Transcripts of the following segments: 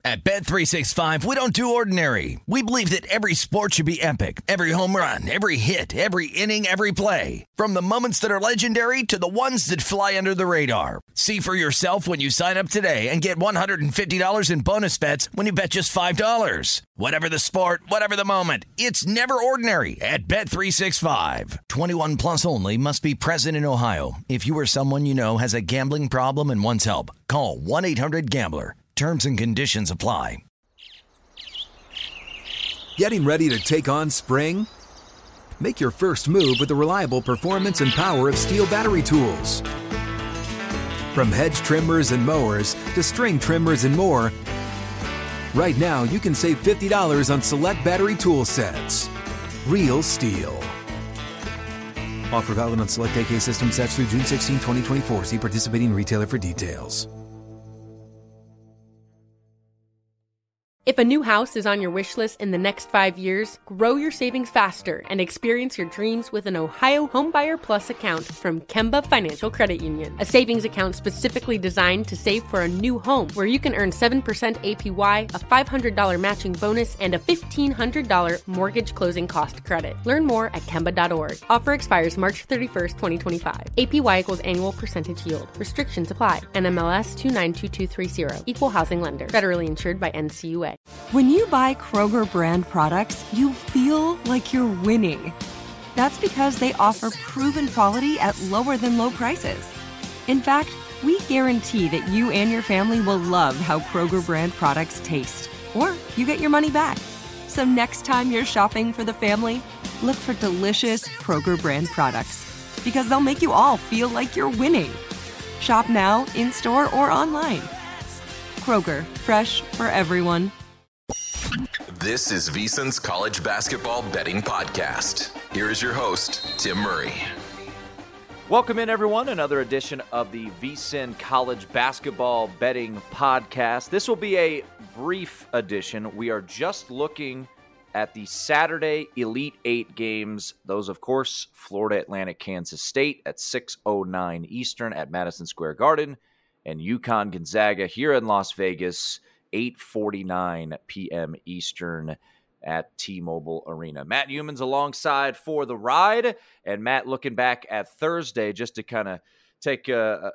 At Bet365, we don't do ordinary. We believe that every sport should be epic. Every home run, every hit, every inning, every play. From the moments that are legendary to the ones that fly under the radar. See for yourself when you sign up today and get $150 in bonus bets when you bet just $5. Whatever the sport, whatever the moment, it's never ordinary at Bet365. 21 plus only. Must be present in Ohio. If you or someone you know has a gambling problem and wants help, call 1-800-GAMBLER. Terms and conditions apply. Getting ready to take on spring? Make your first move with the reliable performance and power of Steel battery tools. From hedge trimmers and mowers to string trimmers and more, right now you can save $50 on select battery tool sets. Real Steel. Offer valid on select AK system sets through June 16, 2024. See participating retailer for details. If a new house is on your wish list in the next 5 years, grow your savings faster and experience your dreams with an Ohio Homebuyer Plus account from Kemba Financial Credit Union. A savings account specifically designed to save for a new home where you can earn 7% APY, a $500 matching bonus, and a $1,500 mortgage closing cost credit. Learn more at Kemba.org. Offer expires March 31st, 2025. APY equals annual percentage yield. Restrictions apply. NMLS 292230. Equal housing lender. Federally insured by NCUA. When you buy Kroger brand products, you feel like you're winning. That's because they offer proven quality at lower than low prices. In fact, we guarantee that you and your family will love how Kroger brand products taste, or you get your money back. So next time you're shopping for the family, look for delicious Kroger brand products, because they'll make you all feel like you're winning. Shop now, in-store, or online. Kroger, fresh for everyone. This is VSiN's College Basketball Betting Podcast. Here is your host, Tim Murray. Welcome in, everyone. Another edition of the VSiN College Basketball Betting Podcast. This will be a brief edition. We are just looking at the Saturday Elite Eight games. Those, of course, Florida Atlantic, Kansas State at 6:09 Eastern at Madison Square Garden, and UConn Gonzaga here in Las Vegas, 8:49 p.m. Eastern at T-Mobile Arena. Matt Youmans alongside for the ride, and Matt looking back at Thursday just to kind of take a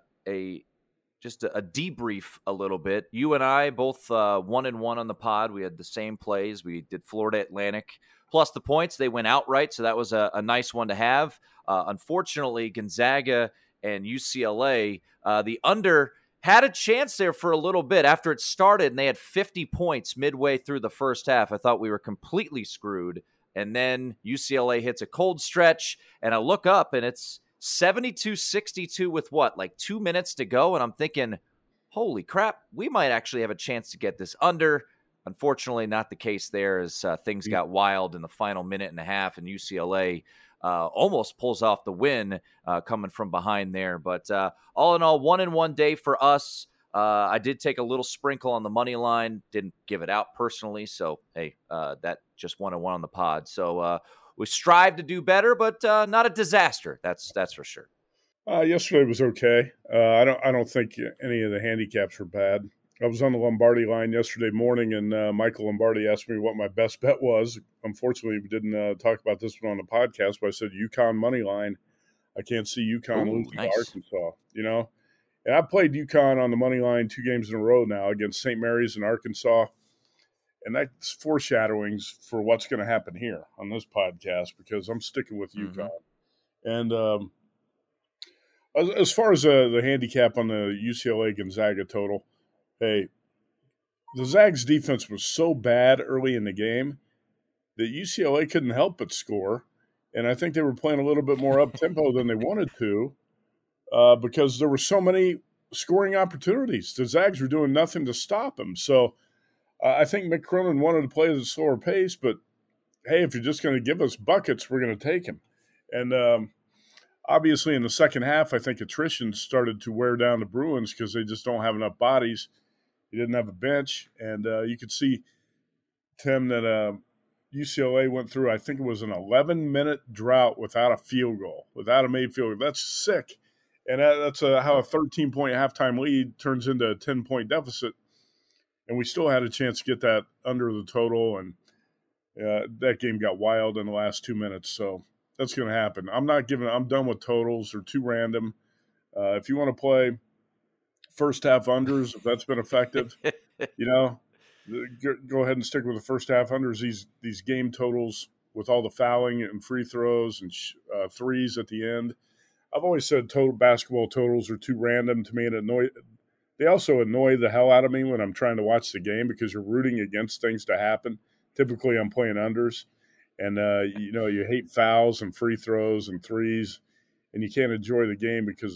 debrief a little bit. You and I both 1-1 on the pod. We had the same plays. We did Florida Atlantic plus the points. They went outright, so that was a nice one to have. Unfortunately, Gonzaga and UCLA, the under had a chance there for a little bit after it started, and they had 50 points midway through the first half. I thought we were completely screwed. And then UCLA hits a cold stretch, and I look up, and it's 72-62 with like 2 minutes to go. And I'm thinking, holy crap, we might actually have a chance to get this under. Unfortunately, not the case there as things got wild in the final minute and a half, and UCLA almost pulls off the win coming from behind there. But all in all, 1-1 day for us. I did take a little sprinkle on the money line, didn't give it out personally. So, hey, that just 1-1 on the pod. So we strive to do better, but not a disaster. That's for sure. Yesterday was okay. I don't think any of the handicaps were bad. I was on the Lombardi line yesterday morning, and Michael Lombardi asked me what my best bet was. Unfortunately, we didn't talk about this one on the podcast, but I said UConn money line. I can't see UConn losing to Arkansas, And I played UConn on the money line 2 games in a row now against St. Mary's and Arkansas. And that's foreshadowings for what's going to happen here on this podcast because I'm sticking with UConn. And as far as the handicap on the UCLA-Gonzaga total, hey, the Zags defense was so bad early in the game that UCLA couldn't help but score. And I think they were playing a little bit more up-tempo than they wanted to because there were so many scoring opportunities. The Zags were doing nothing to stop them. So I think Mick Cronin wanted to play at a slower pace, but, hey, if you're just going to give us buckets, we're going to take them. And obviously in the second half, I think attrition started to wear down the Bruins because they just don't have enough bodies. He didn't have a bench, and you could see, Tim, that UCLA went through, I think it was an 11-minute drought without a field goal, without a made field goal. That's sick. And that's how a 13-point halftime lead turns into a 10-point deficit. and we still had a chance to get that under the total, and that game got wild in the last 2 minutes. So that's going to happen. I'm done with totals. They're too random. If you want to play first half unders, if that's been effective, go ahead and stick with the first half unders. These game totals with all the fouling and free throws and threes at the end. I've always said basketball totals are too random to me, and they also annoy the hell out of me when I'm trying to watch the game because you're rooting against things to happen. Typically, I'm playing unders, and you hate fouls and free throws and threes, and you can't enjoy the game because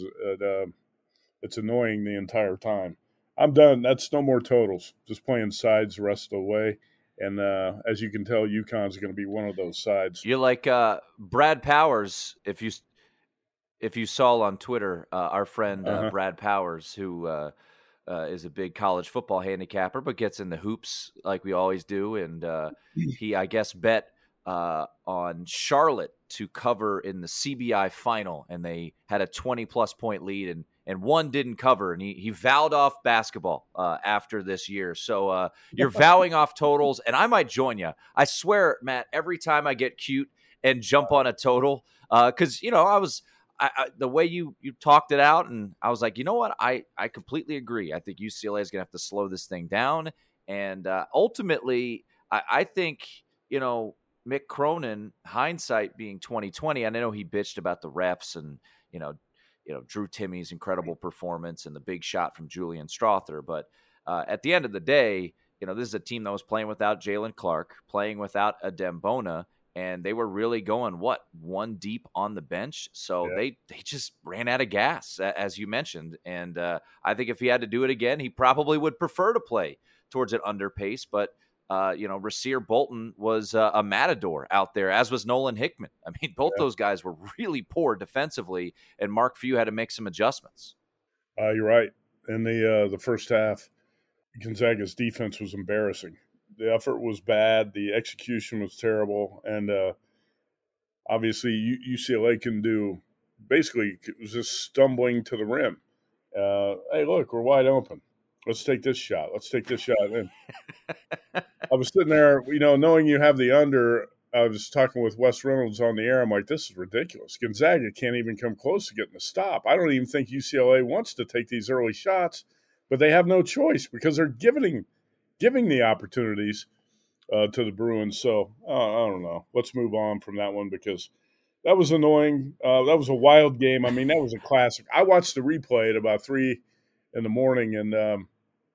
it's annoying the entire time. I'm done. That's no more totals. Just playing sides the rest of the way. And as you can tell, UConn's going to be one of those sides. You're like Brad Powers, if you saw on Twitter, our friend Brad Powers, who is a big college football handicapper, but gets in the hoops like we always do. And he, I guess, bet on Charlotte to cover in the CBI final, and they had a 20-plus point lead, and one didn't cover, and he vowed off basketball after this year. So you're vowing off totals, and I might join you. I swear, Matt, every time I get cute and jump on a total, because, I the way you talked it out, and I was like, you know what? I completely agree. I think UCLA is going to have to slow this thing down. And ultimately, I think, Mick Cronin, hindsight being 2020, and I know he bitched about the refs and, Drew Timmy's incredible performance and the big shot from Julian Strother. But at the end of the day, this is a team that was playing without Jalen Clark, playing without Adem Bona, and they were really going, one deep on the bench. So they just ran out of gas, as you mentioned. And I think if he had to do it again, he probably would prefer to play towards an under pace. But, Rasir Bolton was a matador out there, as was Nolan Hickman. I mean, both those guys were really poor defensively, and Mark Few had to make some adjustments. You're right. In the first half, Gonzaga's defense was embarrassing. The effort was bad. The execution was terrible. And obviously UCLA can do – basically it was just stumbling to the rim. Hey, look, we're wide open. Let's take this shot. And I was sitting there, knowing you have the under. I was talking with Wes Reynolds on the air. I'm like, this is ridiculous. Gonzaga can't even come close to getting a stop. I don't even think UCLA wants to take these early shots, but they have no choice because they're giving the opportunities to the Bruins. So I don't know. Let's move on from that one because that was annoying. That was a wild game. I mean, that was a classic. I watched the replay at about 3 in the morning, and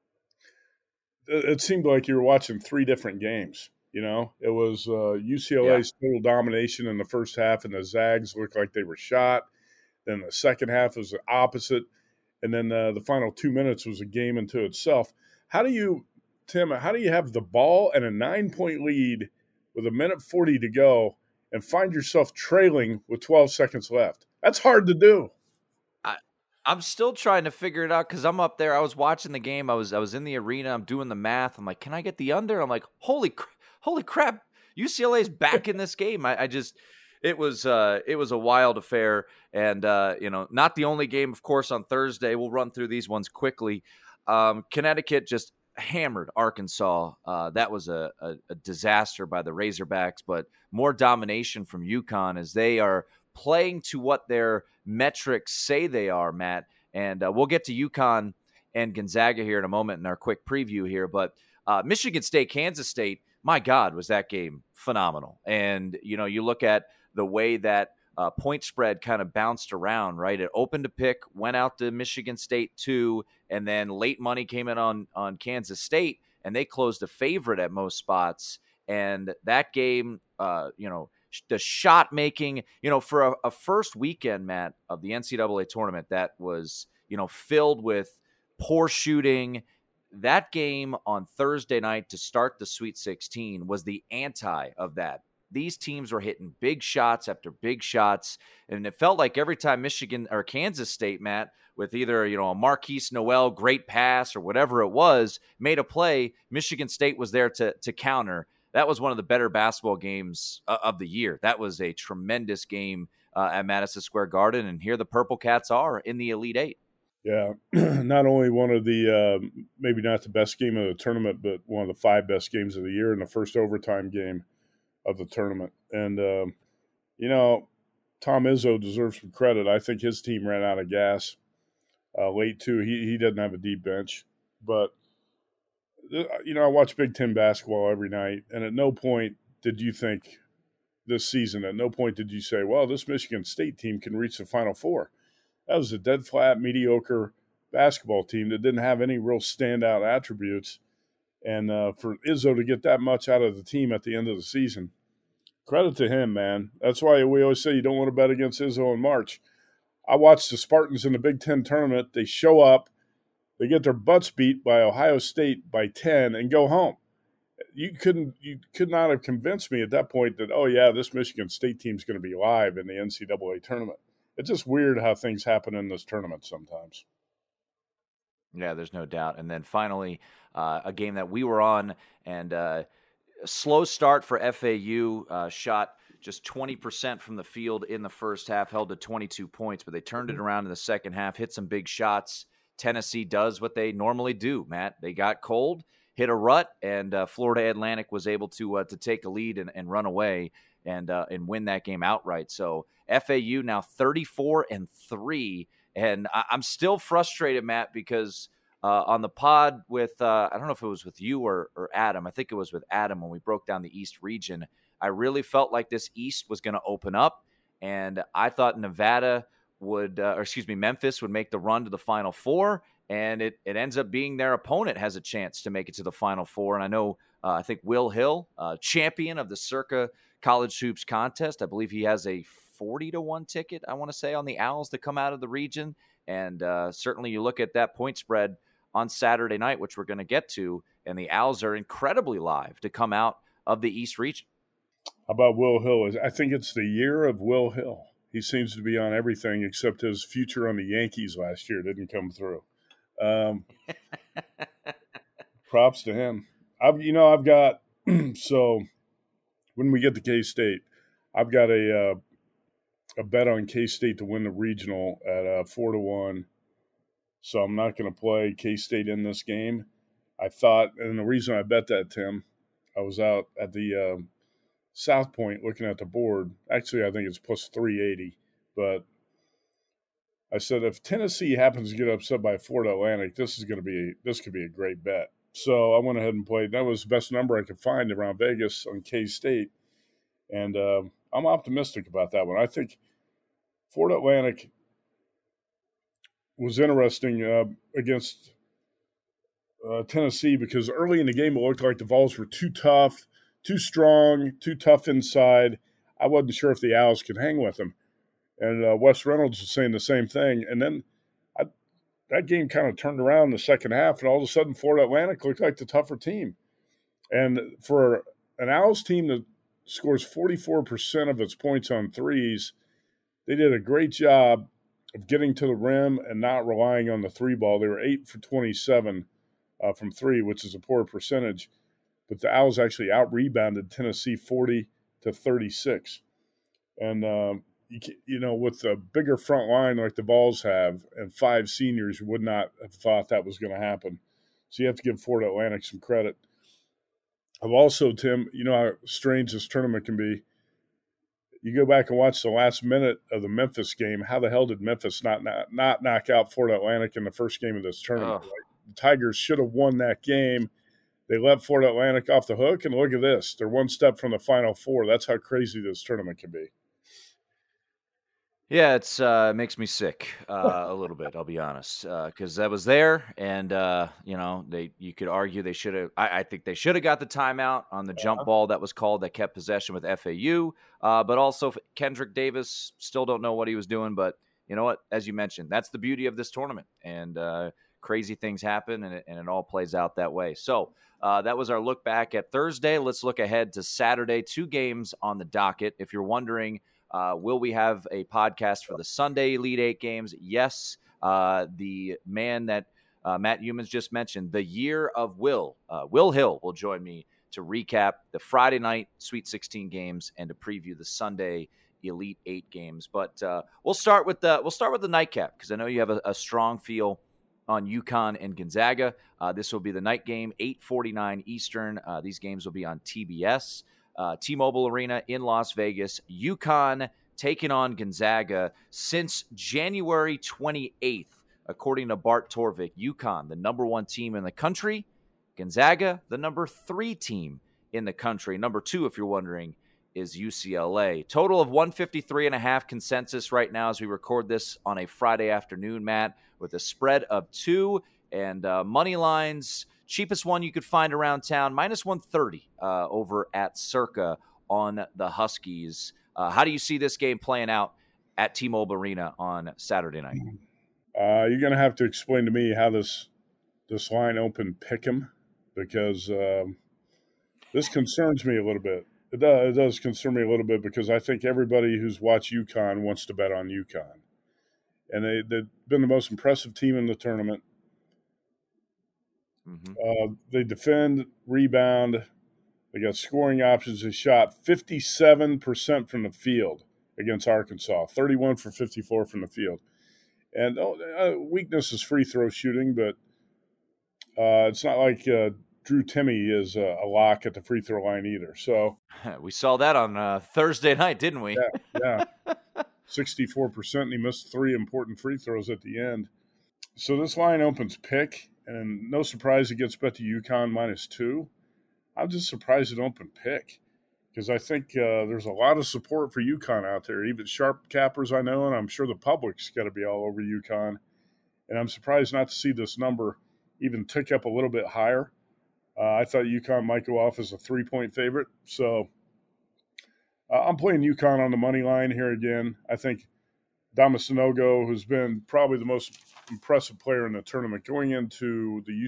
it seemed like you were watching 3 different games. It was UCLA's total domination in the first half, and the Zags looked like they were shot. Then the second half was the opposite, and then the final 2 minutes was a game into itself. Tim, how do you have the ball and a 9-point lead with 1:40 to go and find yourself trailing with 12 seconds left? That's hard to do. I'm still trying to figure it out because I'm up there. I was watching the game. I was in the arena. I'm doing the math. I'm like, can I get the under? I'm like, holy crap! UCLA's back in this game. It was a wild affair, and not the only game, of course, on Thursday. We'll run through these ones quickly. Connecticut just hammered Arkansas. That was a disaster by the Razorbacks, but more domination from UConn as they are playing to what their metrics say they are, Matt. And we'll get to UConn and Gonzaga here in a moment in our quick preview here. But Michigan State, Kansas State, my God, was that game phenomenal. And, you look at the way that point spread kind of bounced around, right? It opened a pick, went out to Michigan State 2, and then late money came in on Kansas State, and they closed a favorite at most spots. And that game, the shot making, for a first weekend, Matt, of the NCAA tournament that was, filled with poor shooting. That game on Thursday night to start the Sweet 16 was the anti of that. These teams were hitting big shots after big shots, and it felt like every time Michigan or Kansas State, Matt, with either, a Marquise Noel great pass or whatever it was, made a play, Michigan State was there to counter. That was one of the better basketball games of the year. That was a tremendous game at Madison Square Garden, and here the Purple Cats are in the Elite Eight. Yeah, not only one of the maybe not the best game of the tournament, but one of the 5 best games of the year in the first overtime game of the tournament. And you know, Tom Izzo deserves some credit. I think his team ran out of gas late too. He doesn't have a deep bench, but you know, I watch Big Ten basketball every night, and at no point did you think this season, at no point did you say, well, this Michigan State team can reach the Final Four. That was a dead flat, mediocre basketball team that didn't have any real standout attributes. And for Izzo to get that much out of the team at the end of the season, credit to him, man. That's why we always say you don't want to bet against Izzo in March. I watched the Spartans in the Big Ten tournament. They show up, they get their butts beat by Ohio State by 10 and go home. You could not have convinced me at that point that, oh yeah, this Michigan State team's going to be live in the NCAA tournament. It's just weird how things happen in this tournament sometimes. Yeah, there's no doubt. And then finally, a game that we were on, and a slow start for FAU, shot just 20% from the field in the first half, held to 22 points, but they turned it around in the second half, hit some big shots. Tennessee does what they normally do, Matt. They got cold, hit a rut, and Florida Atlantic was able to take a lead and run away and win that game outright. So FAU now 34-3, and I'm still frustrated, Matt, because on the pod with I don't know if it was with you or Adam. I think it was with Adam when we broke down the East region. I really felt like this East was going to open up, and I thought Nevada Memphis would make the run to the Final Four, and it ends up being their opponent has a chance to make it to the Final Four. And I know, I think Will Hill, champion of the Circa College Hoops contest, I believe he has a 40-1 ticket, I want to say, on the Owls to come out of the region. And certainly you look at that point spread on Saturday night, which we're going to get to, and the Owls are incredibly live to come out of the East region. How about Will Hill? I think it's the year of Will Hill. He seems to be on everything except his future on the Yankees last year didn't come through. Props to him. I've got so when we get to K-State, I've got a bet on K-State to win the regional at 4-1. So I'm not going to play K-State in this game. I thought, and the reason I bet that, Tim, I was out at the South Point looking at the board. Actually, I think it's plus 380. But I said if Tennessee happens to get upset by Florida Atlantic, this could be a great bet. So I went ahead and played. That was the best number I could find around Vegas on K-State. And I'm optimistic about that one. I think Florida Atlantic was interesting against Tennessee because early in the game it looked like the Vols were too tough, too strong, too tough inside. I wasn't sure if the Owls could hang with them. And Wes Reynolds was saying the same thing. And then that game kind of turned around in the second half, and all of a sudden Florida Atlantic looked like the tougher team. And for an Owls team that scores 44% of its points on threes, they did a great job of getting to the rim and not relying on the three ball. They were 8 for 27 from three, which is a poor percentage. But the Owls actually out-rebounded Tennessee 40-36. And, with a bigger front line like the Vols have and 5 seniors, you would not have thought that was going to happen. So you have to give Florida Atlantic some credit. I've also, Tim, you know how strange this tournament can be. You go back and watch the last minute of the Memphis game. How the hell did Memphis not knock out Florida Atlantic in the first game of this tournament? Like, the Tigers should have won that game. They let Florida Atlantic off the hook, and look at this. They're one step from the Final Four. That's how crazy this tournament can be. Yeah, it makes me sick a little bit, I'll be honest, because I was there, and you could argue they should have. I think they should have got the timeout on the jump ball that was called that kept possession with FAU, but also Kendrick Davis, still don't know what he was doing, but you know what? As you mentioned, that's the beauty of this tournament, and crazy things happen, and it all plays out that way. So that was our look back at Thursday. Let's look ahead to Saturday. 2 games on the docket. If you're wondering, will we have a podcast for the Sunday Elite Eight games? Yes. The man that Matt Youmans just mentioned, the year of Will Hill will join me to recap the Friday night Sweet 16 games and to preview the Sunday Elite Eight games. But we'll start with the nightcap, because I know you have a strong feel on UConn and Gonzaga. This will be the night game, 8:49 Eastern. These games will be on TBS, T-Mobile Arena in Las Vegas. UConn taking on Gonzaga since January 28th, according to Bart Torvik. UConn, the number 1 team in the country. Gonzaga, the number 3 team in the country. Number 2, if you're wondering, is UCLA. Total of 153.5 consensus right now as we record this on a Friday afternoon, Matt, with a spread of 2 and money lines. Cheapest one you could find around town, minus 130 over at Circa on the Huskies. How do you see this game playing out at T-Mobile Arena on Saturday night? You're going to have to explain to me how this line opened pick'em, because this concerns me a little bit. It does concern me a little bit, because I think everybody who's watched UConn wants to bet on UConn. And they've been the most impressive team in the tournament. Mm-hmm. They defend, rebound. They got scoring options. They shot 57% from the field against Arkansas, 31 for 54 from the field. And weakness is free throw shooting, but it's not like Drew Timme is a lock at the free throw line either. So we saw that on Thursday night, didn't we? Yeah. 64%, and he missed 3 important free throws at the end. So this line opens pick, and no surprise it gets bet to UConn minus 2. I'm just surprised it opened pick, because I think there's a lot of support for UConn out there, even sharp cappers I know, and I'm sure the public's got to be all over UConn. And I'm surprised not to see this number even tick up a little bit higher. I thought UConn might go off as a 3-point favorite. So I'm playing UConn on the money line here again. I think Dama Sanogo, who's been probably the most impressive player in the tournament, going into the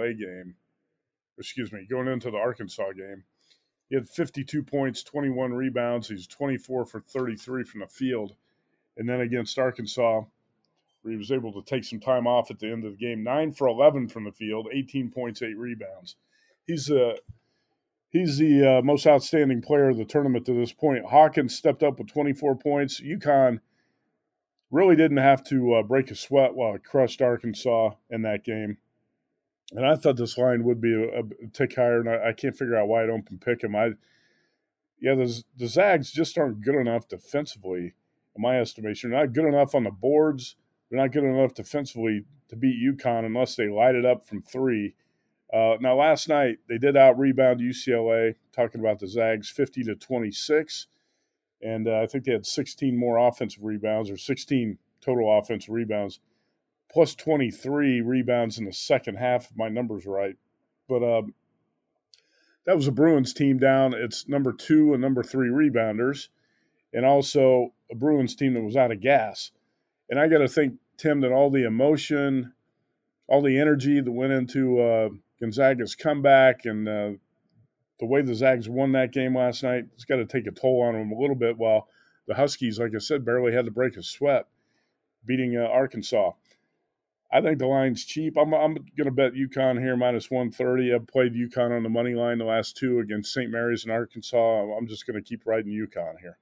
Arkansas game, he had 52 points, 21 rebounds. He's 24 for 33 from the field. And then against Arkansas, where he was able to take some time off at the end of the game, 9 for 11 from the field, 18 points, 8 rebounds. He's the most outstanding player of the tournament to this point. Hawkins stepped up with 24 points. UConn really didn't have to break a sweat while it crushed Arkansas in that game. And I thought this line would be a tick higher, and I can't figure out why I don't pick him. The Zags just aren't good enough defensively, in my estimation. They're not good enough on the boards. They're not good enough defensively to beat UConn unless they light it up from 3. Now, last night, they did out-rebound UCLA, talking about the Zags, 50-26. And I think they had 16 more offensive rebounds, or 16 total offensive rebounds, plus 23 rebounds in the second half, if my number's right. But that was a Bruins team down. It's number 2 and number 3 rebounders, and also a Bruins team that was out of gas. And I got to think, Tim, that all the emotion, all the energy that went into Gonzaga's comeback and the way the Zags won that game last night, it's got to take a toll on them a little bit, while the Huskies, like I said, barely had to break a sweat beating Arkansas. I think the line's cheap. I'm going to bet UConn here minus 130. I've played UConn on the money line the last 2 against St. Mary's and Arkansas. I'm just going to keep riding UConn here.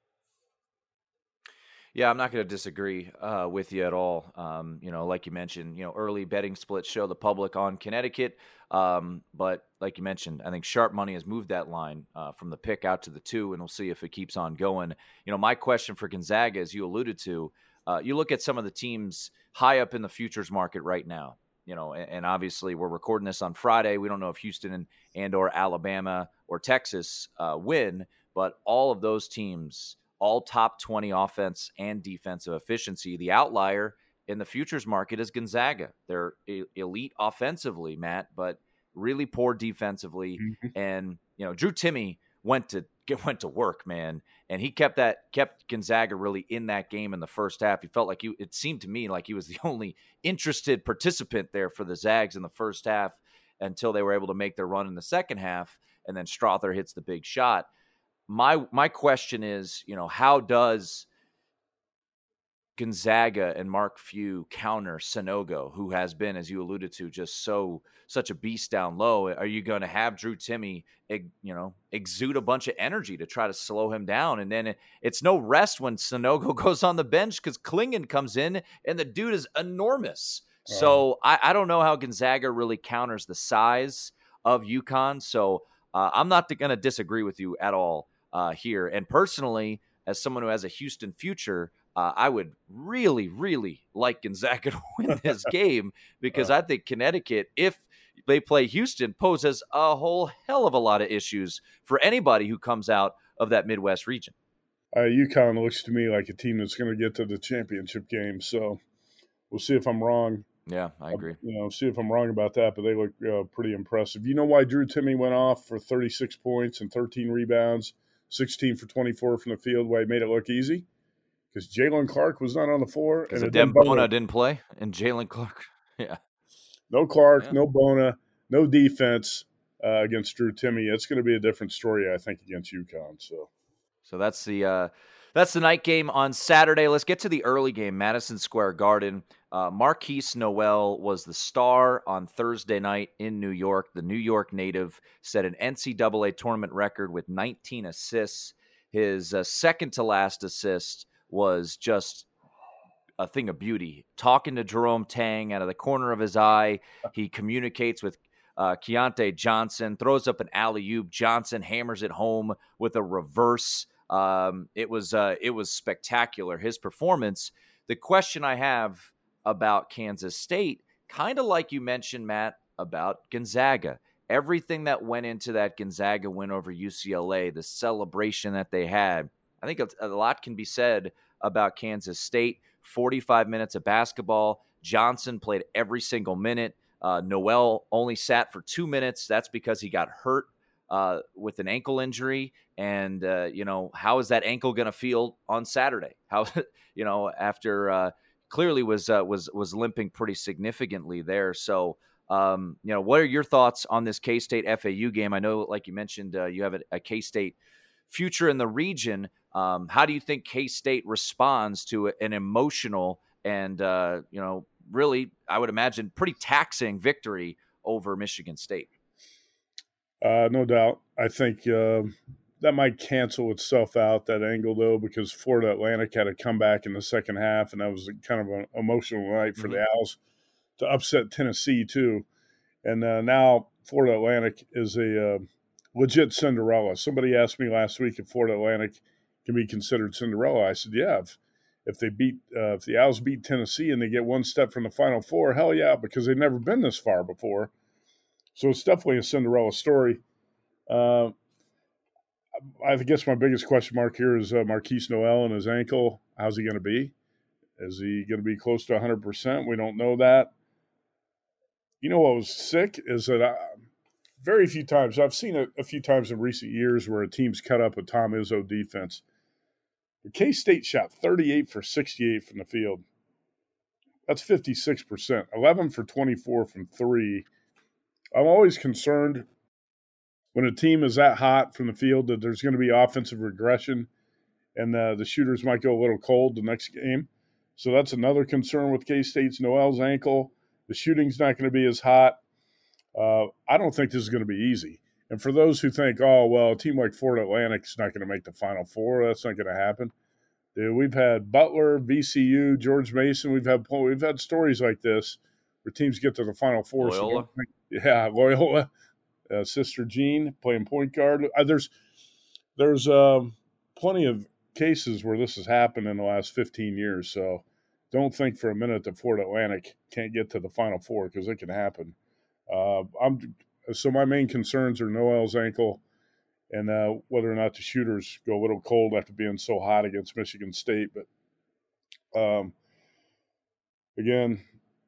Yeah, I'm not going to disagree with you at all. Like you mentioned, early betting splits show the public on Connecticut. But like you mentioned, I think sharp money has moved that line from the pick out to the 2, and we'll see if it keeps on going. My question for Gonzaga, as you alluded to, you look at some of the teams high up in the futures market right now, and obviously we're recording this on Friday. We don't know if Houston and or Alabama or Texas win, but all of those teams, all top 20 offense and defensive efficiency. The outlier in the futures market is Gonzaga. They're elite offensively, Matt, but really poor defensively. Mm-hmm. And, Drew Timme went to work, man. And he kept Gonzaga really in that game in the first half. He felt like it seemed to me like he was the only interested participant there for the Zags in the first half until they were able to make their run in the second half. And then Strother hits the big shot. My question is, how does Gonzaga and Mark Few counter Sanogo, who has been, as you alluded to, just such a beast down low? Are you going to have Drew Timme, exude a bunch of energy to try to slow him down? And then it's no rest when Sanogo goes on the bench because Klingon comes in and the dude is enormous. So I don't know how Gonzaga really counters the size of UConn. So I'm not going to disagree with you at all here. And personally, as someone who has a Houston future, I would really, really like Gonzaga to win this game because I think Connecticut, if they play Houston, poses a whole hell of a lot of issues for anybody who comes out of that Midwest region. UConn looks to me like a team that's going to get to the championship game, so we'll see if I'm wrong. Yeah, I agree. See if I'm wrong about that, but they look pretty impressive. You know why Drew Timme went off for 36 points and 13 rebounds, 16 for 24 from the field, why he made it look easy? Because Jalen Clark was not on the floor. Because Adem Bona didn't play, and Jalen Clark, yeah. No Clark, no Bona, no defense against Drew Timme. It's going to be a different story, I think, against UConn. So that's the night game on Saturday. Let's get to the early game, Madison Square Garden. Marquise Noel was the star on Thursday night in New York. The New York native set an NCAA tournament record with 19 assists. His second-to-last assist was just a thing of beauty. Talking to Jerome Tang out of the corner of his eye, he communicates with Keontae Johnson, throws up an alley-oop. Johnson hammers it home with a reverse. It was spectacular, his performance. The question I have about Kansas State, kind of like you mentioned, Matt, about Gonzaga. Everything that went into that Gonzaga win over UCLA, the celebration that they had, I think a lot can be said about Kansas State. 45 minutes of basketball. Johnson played every single minute. Noel only sat for 2 minutes. That's because he got hurt with an ankle injury. And, how is that ankle going to feel on Saturday? How, after clearly was limping pretty significantly there. So, what are your thoughts on this K-State FAU game? I know, like you mentioned, you have a K-State future in the region. How do you think K-State responds to an emotional and, really, I would imagine, pretty taxing victory over Michigan State? No doubt. I think that might cancel itself out, that angle, though, because Florida Atlantic had a comeback in the second half, and that was kind of an emotional night for the Owls to upset Tennessee, too. And now Florida Atlantic is a legit Cinderella. Somebody asked me last week if Florida Atlantic can be considered Cinderella. I said, yeah, if the Owls beat Tennessee and they get one step from the Final Four, hell yeah, because they've never been this far before. So it's definitely a Cinderella story. I guess my biggest question mark here is Marquise Noel and his ankle. How's he going to be? Is he going to be close to 100%? We don't know that. You know what was sick is that very few times, I've seen it a few times in recent years where a team's cut up a Tom Izzo defense. K-State shot 38 for 68 from the field. That's 56%. 11 for 24 from three. I'm always concerned when a team is that hot from the field that there's going to be offensive regression and the shooters might go a little cold the next game. So that's another concern with K-State's Noel's ankle. The shooting's not going to be as hot. I don't think this is going to be easy. And for those who think, oh, well, a team like Florida Atlantic's not going to make the Final Four, that's not going to happen. Dude, we've had Butler, VCU, George Mason. We've had stories like this where teams get to the Final Four. Loyola. Loyola. Sister Jean playing point guard. There's plenty of cases where this has happened in the last 15 years. So don't think for a minute that Florida Atlantic can't get to the Final Four because it can happen. So my main concerns are Noel's ankle and whether or not the shooters go a little cold after being so hot against Michigan State. But again,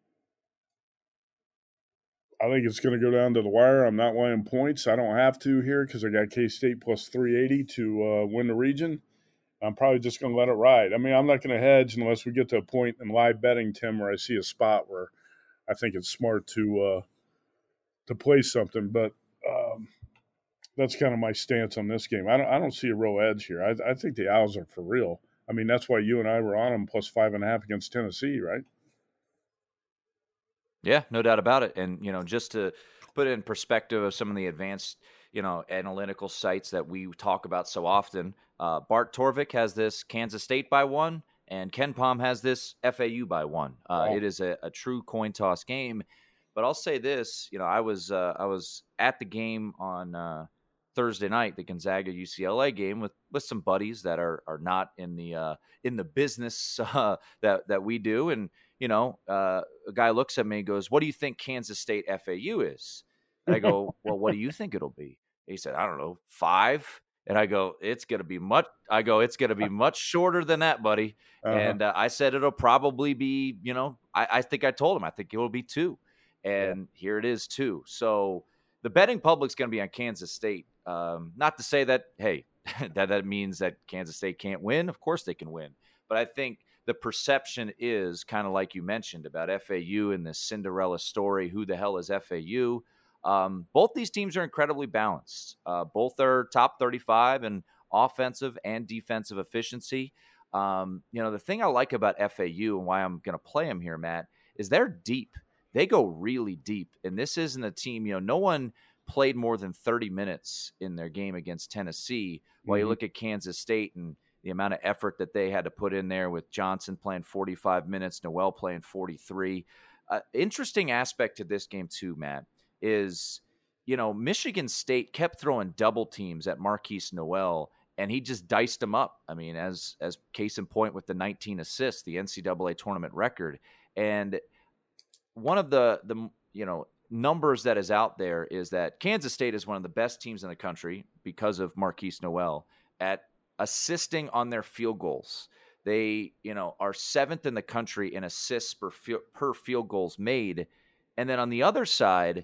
I think it's going to go down to the wire. I'm not laying points. I don't have to here because I got K-State plus 380 to win the region. I'm probably just going to let it ride. I mean, I'm not going to hedge unless we get to a point in live betting, Tim, where I see a spot where I think it's smart to play something. But that's kind of my stance on this game. I don't see a real edge here. I think the Owls are for real. I mean, that's why you and I were on them plus 5.5 against Tennessee, right? Yeah, no doubt about it. And, just to put it in perspective of some of the advanced, analytical sites that we talk about so often, Bart Torvik has this Kansas State by 1, and Ken Pom has this FAU by 1. Wow. It is a true coin toss game. But I'll say this, I was at the game on Thursday night, the Gonzaga UCLA game with some buddies that are not in the business that we do. And, a guy looks at me and goes, "What do you think Kansas State FAU is?" And I go, "Well, what do you think it'll be?" He said, "I don't know, 5." And I go, it's going to be much shorter than that, buddy. Uh-huh. And I said, it'll probably be, I think I told him, I think it will be 2. And here it is, 2. So the betting public's going to be on Kansas State. Not to say that, hey, that means that Kansas State can't win. Of course they can win. But I think the perception is kind of like you mentioned about FAU and this Cinderella story. Who the hell is FAU? Both these teams are incredibly balanced. Both are top 35 in offensive and defensive efficiency. The thing I like about FAU and why I'm going to play them here, Matt, is they're deep. They go really deep. And this isn't a team, no one played more than 30 minutes in their game against Tennessee. While you look at Kansas State and the amount of effort that they had to put in there with Johnson playing 45 minutes, Noel playing 43. Interesting aspect to this game too, Matt, is, Michigan State kept throwing double teams at Marquise Noel, and he just diced them up. I mean, as case in point with the 19 assists, the NCAA tournament record. And one of the numbers that is out there is that Kansas State is one of the best teams in the country because of Marquise Noel at assisting on their field goals. They, are 7th in the country in assists per field goals made. And then on the other side,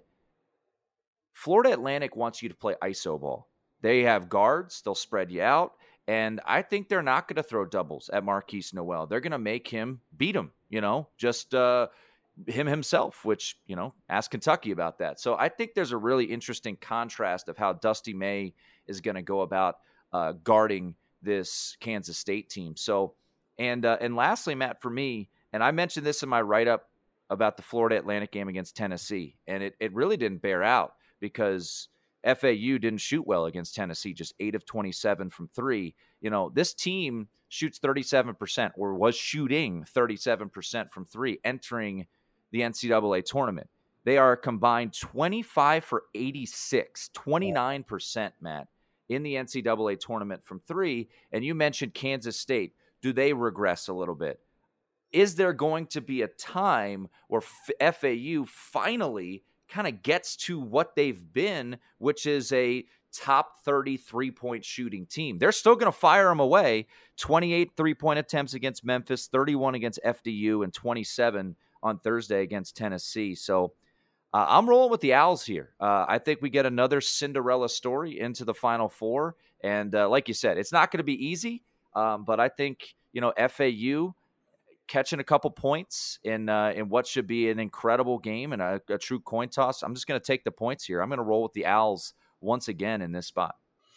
Florida Atlantic wants you to play iso ball. They have guards. They'll spread you out. And I think they're not going to throw doubles at Marquise Noel. They're going to make him beat him, just him himself, which, ask Kentucky about that. So I think there's a really interesting contrast of how Dusty May is going to go about guarding this Kansas State team. So, and lastly, Matt, for me, and I mentioned this in my write-up about the Florida Atlantic game against Tennessee, and it really didn't bear out because FAU didn't shoot well against Tennessee, just 8 of 27 from 3. This team shoots 37% or was shooting 37% from 3 entering the NCAA tournament. They are combined 25 for 86, 29%, Matt, in the NCAA tournament from 3. And you mentioned Kansas State. Do they regress a little bit? Is there going to be a time where FAU finally kind of gets to what they've been, which is a top 30 3-point shooting team? They're still going to fire them away. 28 3-point attempts against Memphis, 31 against FDU, and 27 on Thursday against Tennessee. So I'm rolling with the Owls here. I think we get another Cinderella story into the Final Four. And like you said, it's not going to be easy, but I think, FAU catching a couple points in what should be an incredible game and a true coin toss. I'm just going to take the points here. I'm going to roll with the Owls once again in this spot.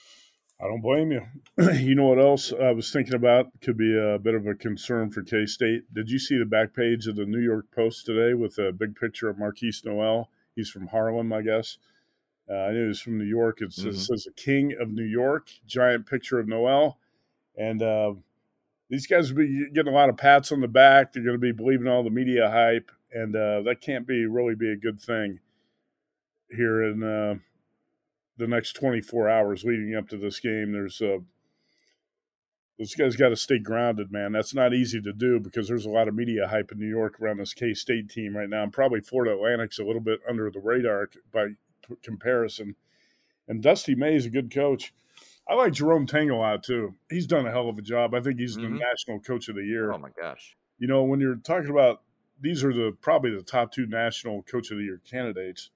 I don't blame you. You know what else I was thinking about could be a bit of a concern for K-State? Did you see the back page of the New York Post today with a big picture of Marquise Noel? He's from Harlem, I guess. I knew he was from New York. It says the King of New York, giant picture of Noel. And these guys will be getting a lot of pats on the back. They're going to be believing all the media hype. And that can't really be a good thing here in the next 24 hours leading up to this game. There's those guys got to stay grounded, man. That's not easy to do because there's a lot of media hype in New York around this K-State team right now. And probably Florida Atlantic's a little bit under the radar by comparison. And Dusty May is a good coach. I like Jerome Tang a lot, too. He's done a hell of a job. I think he's the National Coach of the Year. Oh, my gosh. When you're talking about these are probably the top 2 National Coach of the Year candidates.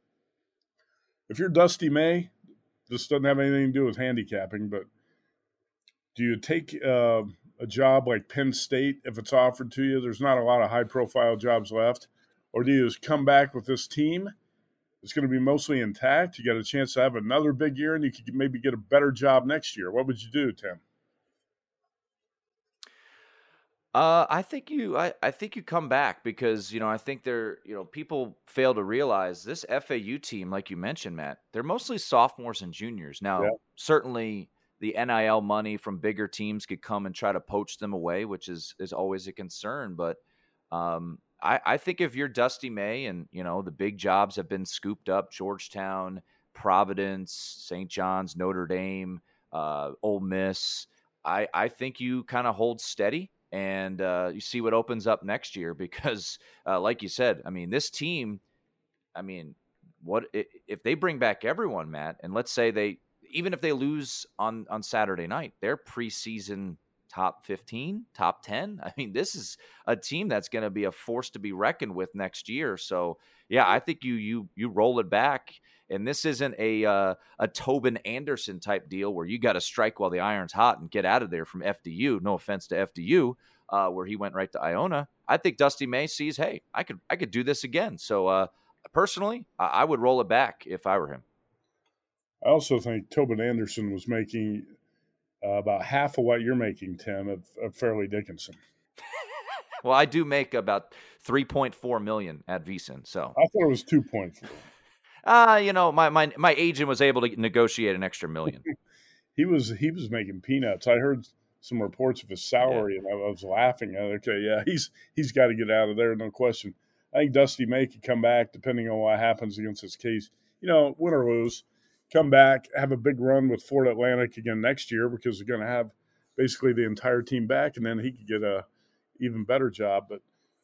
If you're Dusty May, this doesn't have anything to do with handicapping, but do you take a job like Penn State if it's offered to you? There's not a lot of high-profile jobs left. Or do you just come back with this team? It's going to be mostly intact. You got a chance to have another big year, and you could maybe get a better job next year. What would you do, Tim? I think you come back because, I think people fail to realize this FAU team, like you mentioned, Matt, they're mostly sophomores and juniors. Now, certainly the NIL money from bigger teams could come and try to poach them away, which is always a concern. But I think if you're Dusty May and, the big jobs have been scooped up, Georgetown, Providence, St. John's, Notre Dame, Ole Miss, I think you kind of hold steady. And you see what opens up next year because, like you said, this team, what if they bring back everyone, Matt, and let's say even if they lose on Saturday night, they're preseason top 15, top 10. This is a team that's going to be a force to be reckoned with next year. So, yeah, I think you roll it back. And this isn't a Tobin Anderson type deal where you got to strike while the iron's hot and get out of there from FDU. No offense to FDU, where he went right to Iona. I think Dusty May sees, hey, I could do this again. So personally, I would roll it back if I were him. I also think Tobin Anderson was making about half of what you're making, Tim, of Fairleigh Dickinson. Well, I do make about $3.4 million at VSiN. So I thought it was 2.4. My agent was able to negotiate an extra $1 million. He was making peanuts. I heard some reports of his salary, and I was laughing. Okay, yeah, he's got to get out of there, no question. I think Dusty May could come back depending on what happens against his case. Win or lose, come back, have a big run with Florida Atlantic again next year because they're going to have basically the entire team back, and then he could get a even better job. But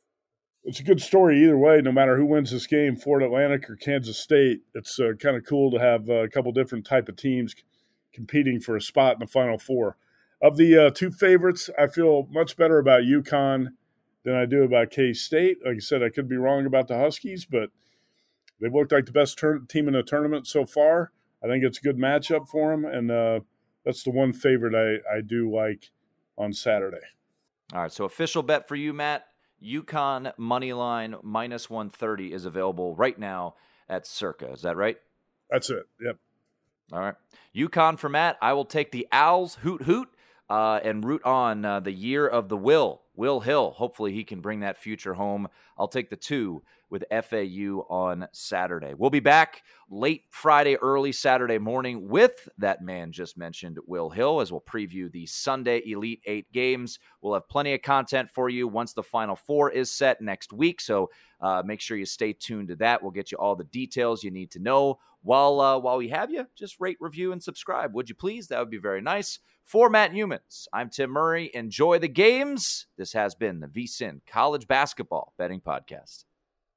it's a good story either way, no matter who wins this game, Florida Atlantic or Kansas State. It's kind of cool to have a couple different type of teams competing for a spot in the Final Four. Of the two favorites, I feel much better about UConn than I do about K-State. Like I said, I could be wrong about the Huskies, but they've looked like the best team in the tournament so far. I think it's a good matchup for them, and that's the one favorite I do like on Saturday. All right, so official bet for you, Matt. UConn money line minus 130 is available right now at Circa. Is that right? That's it. Yep. All right. UConn for Matt. I will take the Owls, hoot, hoot, and root on the year of the Will Hill. Hopefully he can bring that future home. I'll take the 2 with FAU on Saturday. We'll be back late Friday, early Saturday morning with that man just mentioned, Will Hill, as we'll preview the Sunday Elite 8 games. We'll have plenty of content for you once the Final Four is set next week, so make sure you stay tuned to that. We'll get you all the details you need to know. While we have you, just rate, review, and subscribe. Would you please? That would be very nice. For Matt Youmans, I'm Tim Murray. Enjoy the games. This has been the VSiN College Basketball Betting Podcast.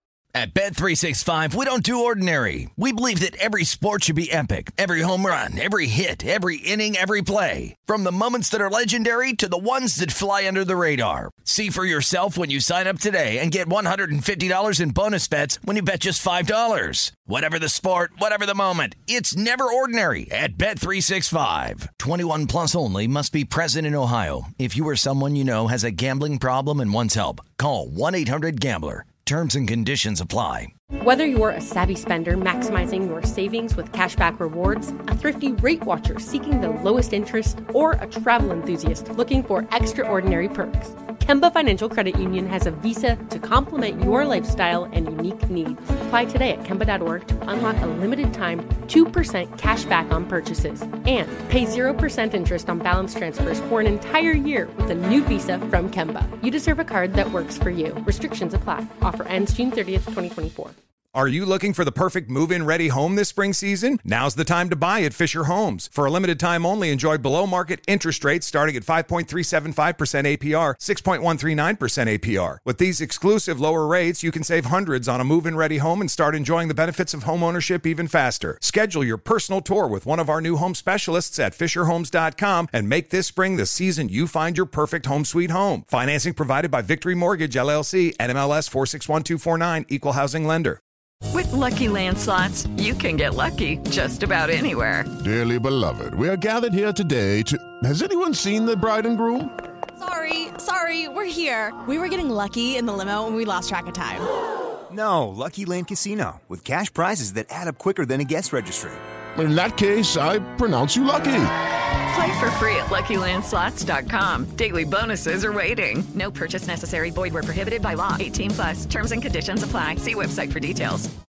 At Bet365, we don't do ordinary. We believe that every sport should be epic. Every home run, every hit, every inning, every play. From the moments that are legendary to the ones that fly under the radar. See for yourself when you sign up today and get $150 in bonus bets when you bet just $5. Whatever the sport, whatever the moment, it's never ordinary at Bet365. 21 plus only. Must be present in Ohio. If you or someone you know has a gambling problem and wants help, call 1-800-GAMBLER. Terms and conditions apply. Whether you're a savvy spender maximizing your savings with cashback rewards, a thrifty rate watcher seeking the lowest interest, or a travel enthusiast looking for extraordinary perks, Kemba Financial Credit Union has a visa to complement your lifestyle and unique needs. Apply today at Kemba.org to unlock a limited time 2% cash back on purchases and pay 0% interest on balance transfers for an entire year with a new visa from Kemba. You deserve a card that works for you. Restrictions apply. Offer ends June 30th, 2024. Are you looking for the perfect move-in ready home this spring season? Now's the time to buy at Fisher Homes. For a limited time only, enjoy below-market interest rates starting at 5.375% APR, 6.139% APR. With these exclusive lower rates, you can save hundreds on a move-in ready home and start enjoying the benefits of homeownership even faster. Schedule your personal tour with one of our new home specialists at FisherHomes.com and make this spring the season you find your perfect home sweet home. Financing provided by Victory Mortgage, LLC, NMLS 461249, Equal Housing Lender. With Lucky Land Slots, you can get lucky just about anywhere. Dearly beloved, we are gathered here today to... Has anyone seen the bride and groom? Sorry, we're here. We were getting lucky in the limo and we lost track of time. No, Lucky Land Casino, with cash prizes that add up quicker than a guest registry. In that case, I pronounce you lucky. Play for free at LuckyLandSlots.com. Daily bonuses are waiting. No purchase necessary. Void where prohibited by law. 18+. Terms and conditions apply. See website for details.